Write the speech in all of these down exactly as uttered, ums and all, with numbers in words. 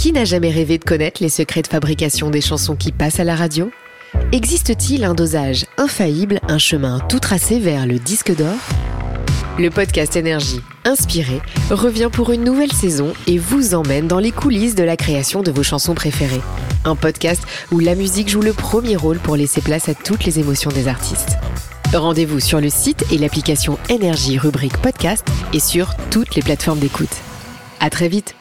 Qui n'a jamais rêvé de connaître les secrets de fabrication des chansons qui passent à la radio ? Existe-t-il un dosage infaillible, un chemin tout tracé vers le disque d'or ? Le podcast Énergie, inspiré, revient pour une nouvelle saison et vous emmène dans les coulisses de la création de vos chansons préférées. Un podcast où la musique joue le premier rôle pour laisser place à toutes les émotions des artistes. Rendez-vous sur le site et l'application Énergie rubrique podcast et sur toutes les plateformes d'écoute. À très vite.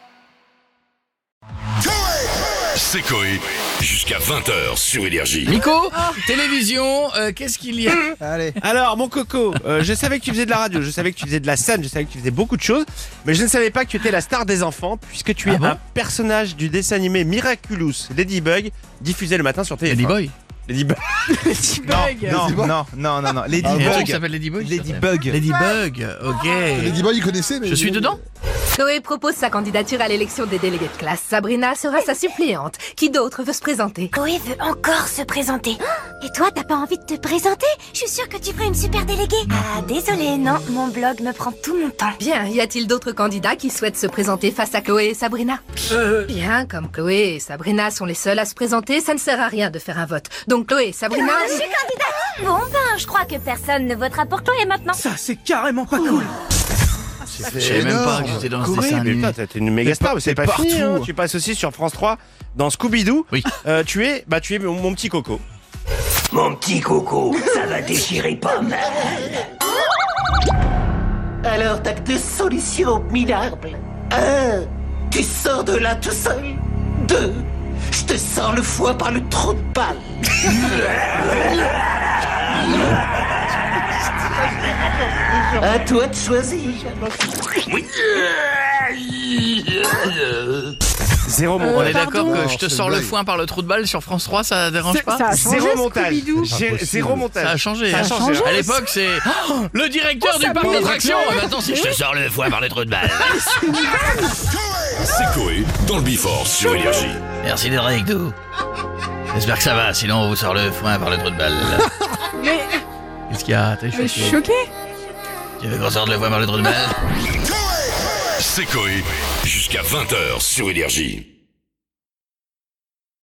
C'est Coé, jusqu'à vingt heures sur Énergie. Nico, télévision, euh, qu'est-ce qu'il y a ? Allez. Alors, mon coco, euh, je savais que tu faisais de la radio, je savais que tu faisais de la scène, je savais que tu faisais beaucoup de choses, mais je ne savais pas que tu étais la star des enfants, puisque tu es Ah bon un personnage du dessin animé Miraculous Ladybug, diffusé le matin sur T F un. Ladyboy. Ladybug. Ladybug. Non, non, non, non, non, non. Il y a un truc Ladybug. qui s'appelle Ladyboy. Ladybug. Ladybug, ok. Ladyboy, il connaissait, mais... Je suis dedans ? Chloé propose sa candidature à l'élection des délégués de classe. Sabrina sera sa suppléante. Qui d'autre veut se présenter ? Chloé veut encore se présenter. Et toi, t'as pas envie de te présenter ? Je suis sûre que tu ferais une super déléguée. Ah, désolée, non, mon blog me prend tout mon temps. Bien, y a-t-il d'autres candidats qui souhaitent se présenter face à Chloé et Sabrina ? Euh... Bien, comme Chloé et Sabrina sont les seuls à se présenter, ça ne sert à rien de faire un vote. Donc Chloé, Sabrina... Je suis candidate. Bon ben, je crois que personne ne votera pour Chloé maintenant. Ça, c'est carrément pas cool. Je savais même pas que j'étais dans ce dessin Mais animé. putain, t'es une méga star, mais c'est pas fini, hein. Tu passes aussi sur France trois dans Scooby-Doo. Oui. Euh, tu es, bah tu es mon, mon petit coco. Mon petit coco, ça va déchirer pas mal. Alors t'as que deux solutions minables. Un, tu sors de là tout seul. Deux, je te sors le foie par le trou de balle. À toi de choisir. Zéro On montage. est d'accord pardon. que je te sors le foin par le trou de balle sur France trois, ça dérange pas ? Ça a changé, Zéro montage. Scooby-Doo. J'ai- Zéro montage. Ça a changé. Ça a hein. changé. À l'époque, c'est oh, le directeur du parc d'attractions. Ah, Maintenant, si je te sors le foin par le trou de balle. C'est Coé, dans le Before sur Énergie. Merci d'être avec nous. J'espère que ça va, sinon on vous sort le foin par le trou de balle. Mais Qu'est-ce qu'il y a ? T'es je suis choqué ? choquée. Tu veux qu'on sorte le foin par le trou de balle ? C'est Coé, jusqu'à vingt heures sur Énergie.